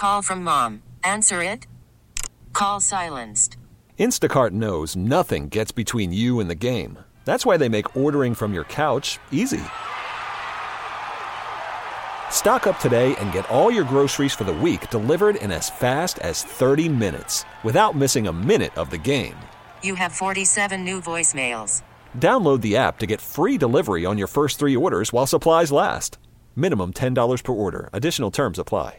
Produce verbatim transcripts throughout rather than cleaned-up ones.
call from mom. Answer it. Call silenced. Instacart knows nothing gets between you and the game. That's why they make ordering from your couch easy. Stock up today and get all your groceries for the week delivered in as fast as thirty minutes without missing a minute of the game. You have forty-seven new voicemails. Download the app to get free delivery on your first three orders while supplies last. Minimum ten dollars per order. Additional terms apply.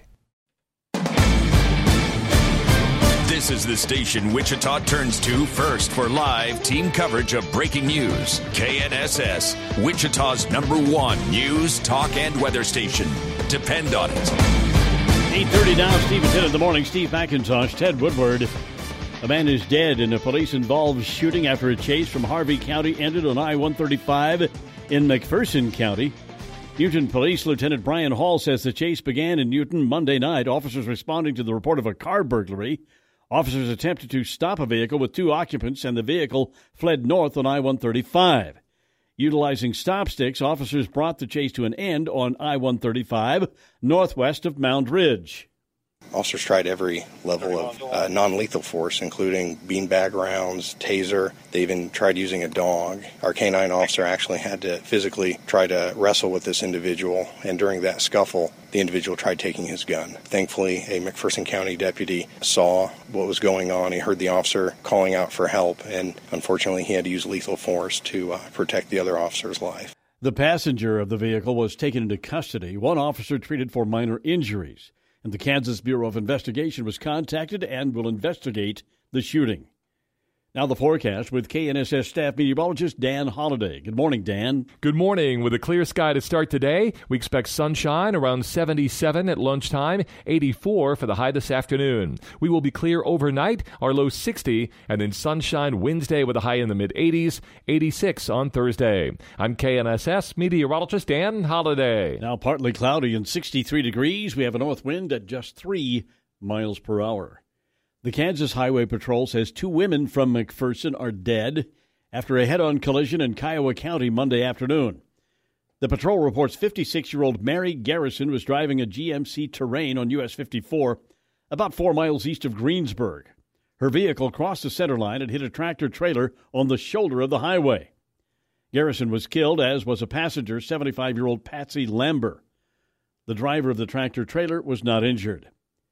This is the station Wichita turns to first for live team coverage of breaking news. K N S S, Wichita's number one news, talk, and weather station. Depend on it. eight thirty now, Steve at ten in the morning. Steve McIntosh, Ted Woodward. A man is dead in a police-involved shooting after a chase from Harvey County ended on I one thirty-five in McPherson County. Newton Police Lieutenant Brian Hall says the chase began in Newton Monday night. Officers responding to the report of a car burglary. Officers attempted to stop a vehicle with two occupants, and the vehicle fled north on I one thirty-five. Utilizing stop sticks, officers brought the chase to an end on I one thirty-five, northwest of Mound Ridge. Officers tried every level of uh, non-lethal force, including beanbag rounds, taser. They even tried using a dog. Our canine officer actually had to physically try to wrestle with this individual, and during that scuffle, the individual tried taking his gun. Thankfully, a McPherson County deputy saw what was going on. He heard the officer calling out for help, and unfortunately, he had to use lethal force to uh, protect the other officer's life. The passenger of the vehicle was taken into custody. One officer treated for minor injuries. And the Kansas Bureau of Investigation was contacted and will investigate the shooting. Now the forecast with K N S S staff meteorologist Dan Holliday. Good morning, Dan. Good morning. With a clear sky to start today, we expect sunshine around seventy-seven at lunchtime, eighty-four for the high this afternoon. We will be clear overnight, our low sixty, and then sunshine Wednesday with a high in the mid-eighties, eighty-six on Thursday. I'm K N S S meteorologist Dan Holliday. Now partly cloudy and sixty-three degrees. We have a north wind at just three miles per hour. The Kansas Highway Patrol says two women from McPherson are dead after a head-on collision in Kiowa County Monday afternoon. The patrol reports fifty-six-year-old Mary Garrison was driving a G M C Terrain on U S fifty-four about four miles east of Greensburg. Her vehicle crossed the center line and hit a tractor-trailer on the shoulder of the highway. Garrison was killed, as was a passenger, seventy-five-year-old Patsy Lamber. The driver of the tractor-trailer was not injured.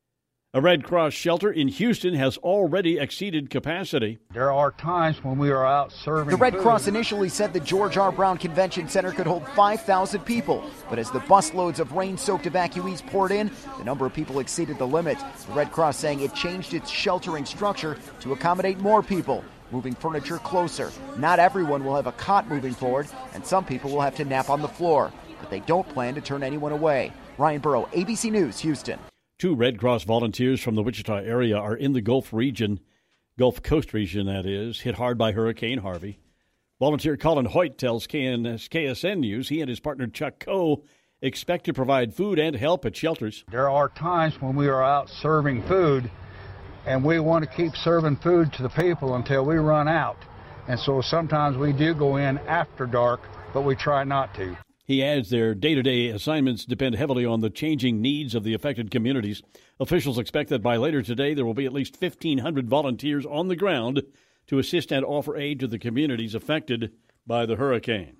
A Red Cross shelter in Houston has already exceeded capacity. There are times when we are out serving The Red food. Cross initially said the George R. Brown Convention Center could hold five thousand people. But as the busloads of rain-soaked evacuees poured in, the number of people exceeded the limit. The Red Cross saying it changed its sheltering structure to accommodate more people, moving furniture closer. Not everyone will have a cot moving forward, and some people will have to nap on the floor. But they don't plan to turn anyone away. Ryan Burrow, A B C News, Houston. Two Red Cross volunteers from the Wichita area are in the Gulf region, Gulf Coast region, that is, hit hard by Hurricane Harvey. Volunteer Colin Hoyt tells K S N News he and his partner Chuck Coe expect to provide food and help at shelters. There are times when we are out serving food, and we want to keep serving food to the people until we run out. And so sometimes we do go in after dark, but we try not to. He adds their day-to-day assignments depend heavily on the changing needs of the affected communities. Officials expect that by later today there will be at least fifteen hundred volunteers on the ground to assist and offer aid to the communities affected by the hurricane.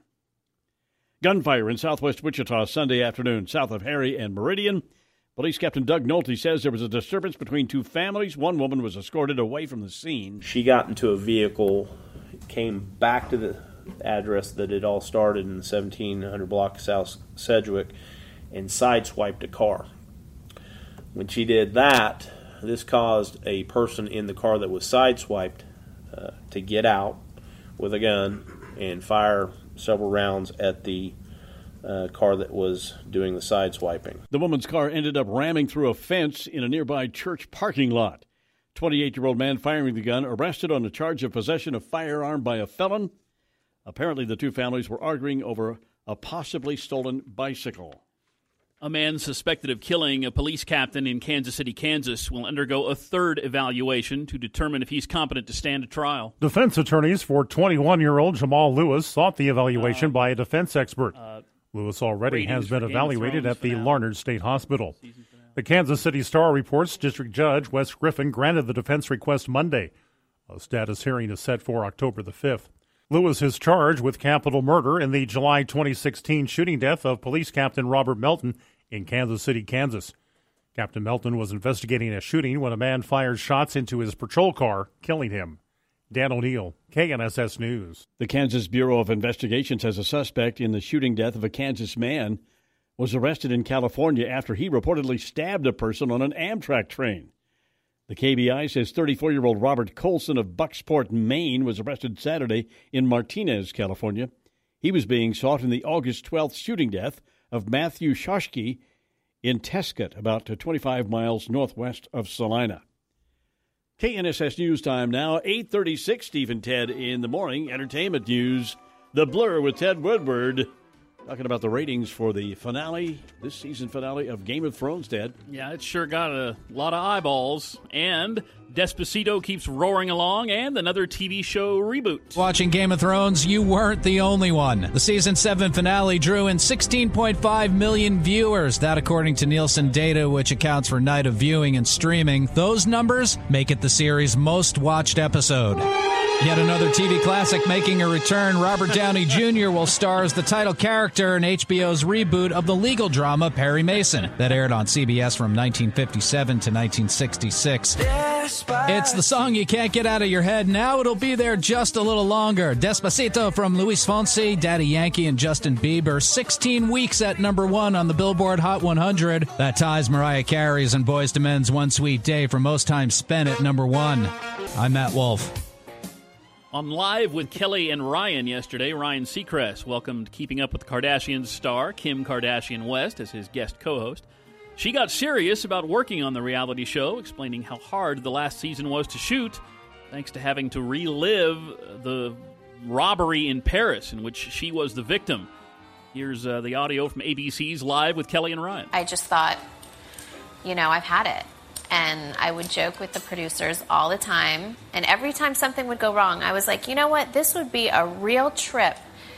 Gunfire in southwest Wichita Sunday afternoon, south of Harry and Meridian. Police Captain Doug Nolte says there was a disturbance between two families. One woman was escorted away from the scene. She got into a vehicle, came back to the address that it all started in the seventeen hundred block of South Sedgwick, and sideswiped a car. When she did that, this caused a person in the car that was sideswiped uh, to get out with a gun and fire several rounds at the uh, car that was doing the sideswiping. The woman's car ended up ramming through a fence in a nearby church parking lot. twenty-eight-year-old man firing the gun arrested on a charge of possession of firearm by a felon. Apparently, the two families were arguing over a possibly stolen bicycle. A man suspected of killing a police captain in Kansas City, Kansas, will undergo a third evaluation to determine if he's competent to stand a trial. Defense attorneys for twenty-one-year-old Jamal Lewis sought the evaluation uh, by a defense expert. Uh, Lewis already has been evaluated at the finale. Larned State Hospital. The Kansas City Star reports District Judge Wes Griffin granted the defense request Monday. A status hearing is set for October the fifth. Lewis is charged with capital murder in the July twenty sixteen shooting death of Police Captain Robert Melton in Kansas City, Kansas. Captain Melton was investigating a shooting when a man fired shots into his patrol car, killing him. Dan O'Neill, K N S S News. The Kansas Bureau of Investigation says a suspect in the shooting death of a Kansas man was arrested in California after he reportedly stabbed a person on an Amtrak train. The K B I says thirty-four-year-old Robert Colson of Bucksport, Maine, was arrested Saturday in Martinez, California. He was being sought in the August twelfth shooting death of Matthew Shoshke in Tescott, about twenty-five miles northwest of Salina. K N S S News Time now, eight thirty-six, Steve and Ted in the morning. Entertainment news, The Blur with Ted Woodward. Talking about the ratings for the finale, this season finale of Game of Thrones, Ted. Yeah, it sure got a lot of eyeballs. And Despacito keeps roaring along, and another T V show reboot. Watching Game of Thrones, you weren't the only one. The season seven finale drew in sixteen point five million viewers. That according to Nielsen data, which accounts for night of viewing and streaming. Those numbers make it the series' most watched episode. Yet another T V classic making a return. Robert Downey Junior will star as the title character in H B O's reboot of the legal drama Perry Mason that aired on C B S from nineteen fifty-seven to nineteen sixty-six. It's the song you can't get out of your head. Now it'll be there just a little longer. Despacito from Luis Fonsi, Daddy Yankee, and Justin Bieber. sixteen weeks at number one on the Billboard Hot one hundred. That ties Mariah Carey's and Boyz two Men's One Sweet Day for most time spent at number one. I'm Matt Wolf. On Live with Kelly and Ryan yesterday, Ryan Seacrest welcomed Keeping Up with the Kardashians star Kim Kardashian West as his guest co-host. She got serious about working on the reality show, explaining how hard the last season was to shoot, thanks to having to relive the robbery in Paris in which she was the victim. Here's uh, the audio from A B C's Live with Kelly and Ryan. I just thought, you know, I've had it. And I would joke with the producers all the time. And every time something would go wrong, I was like, you know what? This would be a real trip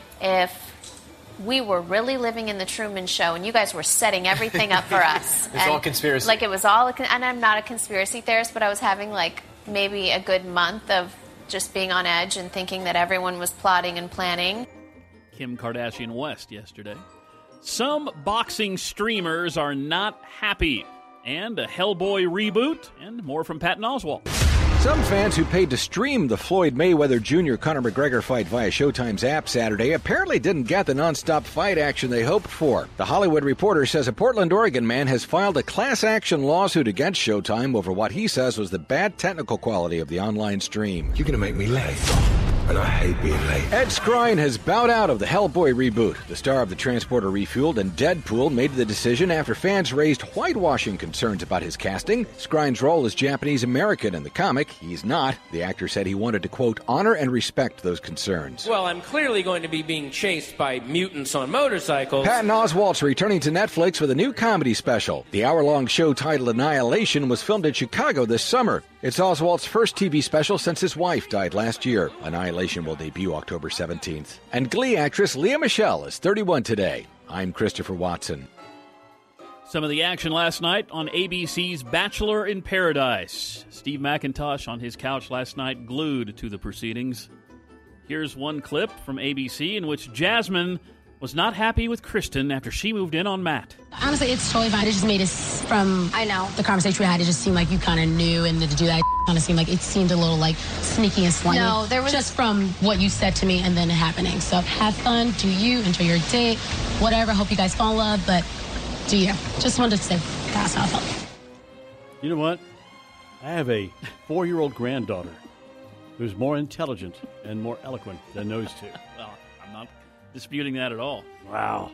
if we were really living in the Truman Show and you guys were setting everything up for us. It's and all conspiracy. Like it was all, a con- and I'm not a conspiracy theorist, but I was having like maybe a good month of just being on edge and thinking that everyone was plotting and planning. Kim Kardashian West yesterday. Some boxing streamers are not happy. And a Hellboy reboot, and more from Patton Oswalt. Some fans who paid to stream the Floyd Mayweather Junior Conor McGregor fight via Showtime's app Saturday apparently didn't get the nonstop fight action they hoped for. The Hollywood Reporter says a Portland, Oregon man has filed a class action lawsuit against Showtime over what he says was the bad technical quality of the online stream. You're going to make me late. And I hate being late. Ed Skrein has bowed out of the Hellboy reboot. The star of The Transporter Refueled and Deadpool made the decision after fans raised whitewashing concerns about his casting. Skrein's role is Japanese-American in the comic. He's not. The actor said he wanted to, quote, honor and respect those concerns. Well, I'm clearly going to be being chased by mutants on motorcycles. Patton Oswalt's returning to Netflix with a new comedy special. The hour-long show titled Annihilation was filmed in Chicago this summer. It's Oswalt's first T V special since his wife died last year. Annihilation will debut October seventeenth. And Glee actress Lea Michele is thirty-one today. I'm Christopher Watson. Some of the action last night on A B C's Bachelor in Paradise. Steve McIntosh on his couch last night, glued to the proceedings. Here's one clip from A B C in which Jasmine was not happy with Kristen after she moved in on Matt. Honestly, it's totally fine. It just made us, from I know the conversation we had, it just seemed like you kind of knew, and to do that kind of seemed like it seemed a little like sneaky and slimy. No, there was just from what you said to me and then it happening. So have fun, do you, enjoy your date, whatever. Hope you guys fall in love, but do you? Just wanted to say that's how I felt. You know what? I have a four-year-old granddaughter who's more intelligent and more eloquent than those two. Well, I'm not disputing that at all. Wow.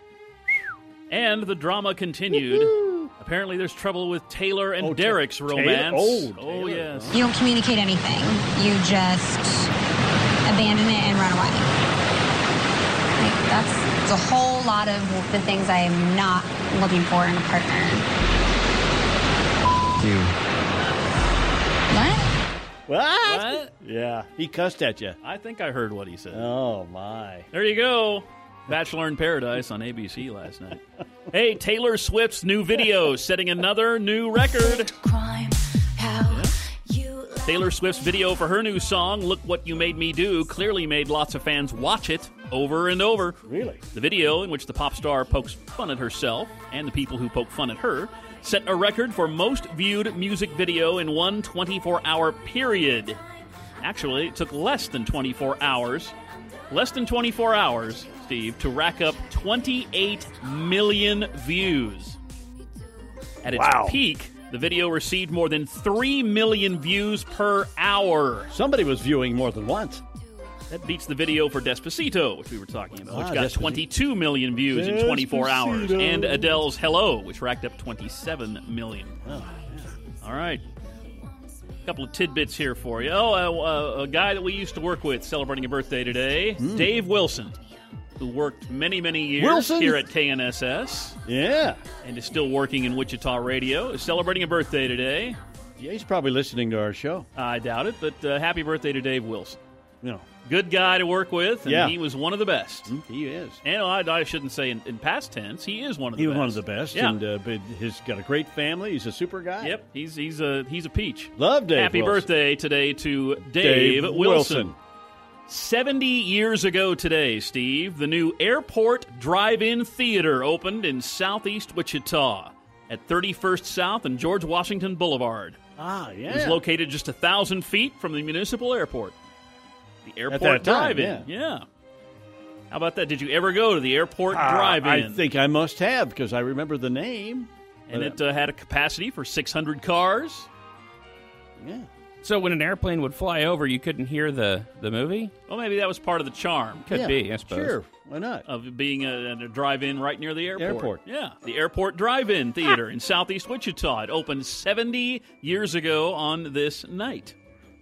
And the drama continued. Woo-hoo. Apparently there's trouble with Taylor and oh, Derek's ta- romance. Taylor? Oh, oh yes. You don't communicate anything. You just abandon it and run away. Like, that's a whole lot of the things I am not looking for in a partner. You. What? What? What? Yeah, he cussed at you. I think I heard what he said. Oh, my. There you go. Bachelor in Paradise on A B C last night. Hey, Taylor Swift's new video setting another new record. Yeah. Taylor Swift's video for her new song, Look What You Made Me Do, clearly made lots of fans watch it over and over. Really? The video, in which the pop star pokes fun at herself and the people who poke fun at her, set a record for most viewed music video in one twenty-four hour period. Actually, it took less than twenty-four hours, less than twenty-four hours, Steve, to rack up twenty-eight million views. At its Wow. peak, the video received more than three million views per hour. Somebody was viewing more than once. That beats the video for Despacito, which we were talking about, which Ah, got Despacito. twenty-two million views in twenty-four hours. Despacito. And Adele's Hello, which racked up twenty-seven million. Oh, All right. A couple of tidbits here for you. Oh, uh, uh, a guy that we used to work with celebrating a birthday today, Mm. Dave Wilson, who worked many, many years Wilson? here at K N S S. Yeah. And is still working in Wichita radio, is celebrating a birthday today. Yeah, he's probably listening to our show. I doubt it, but uh, happy birthday to Dave Wilson. No. Good guy to work with, and Yeah. he was one of the best. He is. And I, I shouldn't say in, in past tense, he is one of the He best. was one of the best, Yeah. and uh, but he's got a great family. He's a super guy. Yep, he's he's a he's a peach. Love Dave Happy Wilson. birthday today to Dave, Dave Wilson. Wilson. seventy years ago today, Steve, the new Airport Drive-In Theater opened in southeast Wichita at thirty-first South and George Washington Boulevard. Ah, yeah. It was located just a thousand feet from the municipal airport. The Airport that time, Drive-In, yeah. How about that? Did you ever go to the Airport Ah, Drive-In? I think I must have, because I remember the name. And But, it uh, had a capacity for six hundred cars. Yeah. So when an airplane would fly over, you couldn't hear the, the movie? Well, maybe that was part of the charm. Could Yeah, be, I suppose. Sure, why not? Of being a, a drive-in right near the airport. Airport. Yeah, the Airport Drive-In Theater in southeast Wichita. It opened seventy years ago on this night.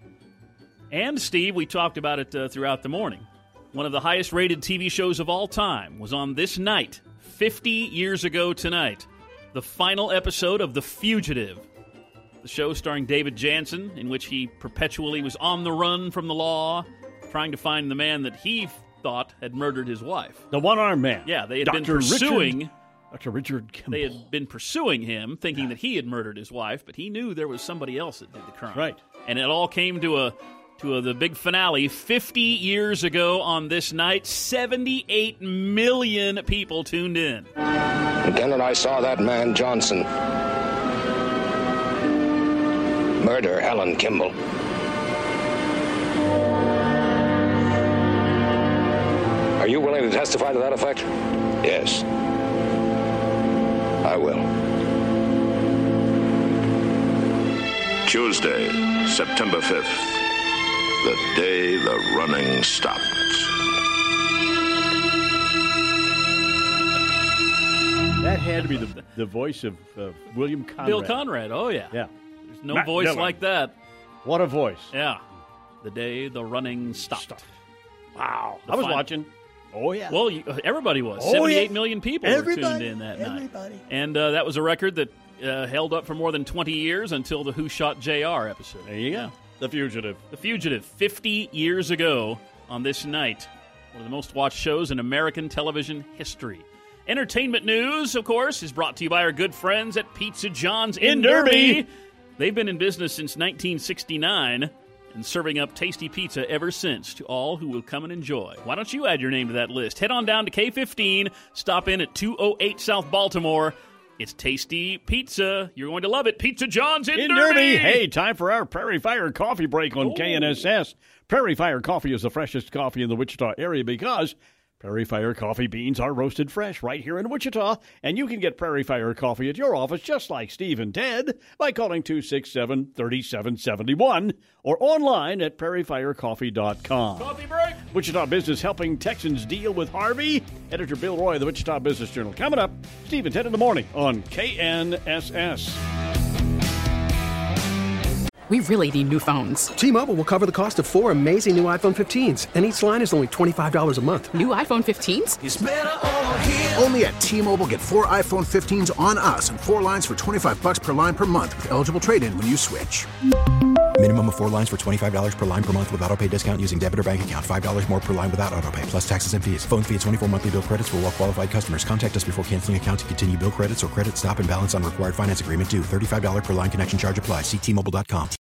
And, Steve, we talked about it uh, throughout the morning. One of the highest-rated T V shows of all time was on this night, fifty years ago tonight. The final episode of The Fugitive. The show starring David Jansen, in which he perpetually was on the run from the law, trying to find the man that he thought had murdered his wife. The one-armed man. Yeah, they had Doctor been pursuing... Richard, Doctor Richard Kimball. They had been pursuing him, thinking that he had murdered his wife, but he knew there was somebody else that did the crime. Right. And it all came to a to a, the big finale fifty years ago on this night. seventy-eight million people tuned in. Then when I saw that man Johnson murder Helen Kimball. Are you willing to testify to that effect? Yes. I will. Tuesday, September fifth. The day the running stopped. That had to be the, the voice of uh, William Conrad. Bill Conrad, oh yeah. Yeah. There's no Matt voice Dillon. like that. What a voice. Yeah. The day the running stopped. Wow. The I was fin- watching. Oh, yeah. Well, you, everybody was. Oh, seventy-eight yeah. million people Everybody, were tuned in that everybody. night. And uh, that was a record that uh, held up for more than twenty years until the Who Shot J R episode. There you go. The Fugitive. The Fugitive, fifty years ago on this night. One of the most watched shows in American television history. Entertainment news, of course, is brought to you by our good friends at Pizza John's in, In Derby. They've been in business since nineteen sixty-nine and serving up tasty pizza ever since to all who will come and enjoy. Why don't you add your name to that list? Head on down to K fifteen, stop in at two oh eight South Baltimore. It's tasty pizza. You're going to love it. Pizza John's in, In Derby. Derby. Hey, time for our Prairie Fire Coffee Break on K N S S. Prairie Fire Coffee is the freshest coffee in the Wichita area because Prairie Fire Coffee beans are roasted fresh right here in Wichita, and you can get Prairie Fire Coffee at your office just like Steve and Ted by calling two six seven, three seven seven one or online at prairie fire coffee dot com. Coffee break. Wichita Business helping Texans deal with Harvey. Editor Bill Roy of the Wichita Business Journal. Coming up, Steve and Ted in the morning on K N S S. We really need new phones. T-Mobile will cover the cost of four amazing new iPhone fifteens, and each line is only twenty-five dollars a month. New iPhone fifteens? It's better over here. Only at T-Mobile, get four iPhone fifteens on us and four lines for twenty-five bucks per line per month with eligible trade-in when you switch. Minimum of four lines for twenty-five dollars per line per month with autopay discount using debit or bank account. five dollars more per line without autopay, plus taxes and fees. Phone fee at twenty-four monthly bill credits for well qualified customers. Contact us before canceling account to continue bill credits or credit stop and balance on required finance agreement due. thirty-five dollars per line connection charge applies. See T Mobile dot com.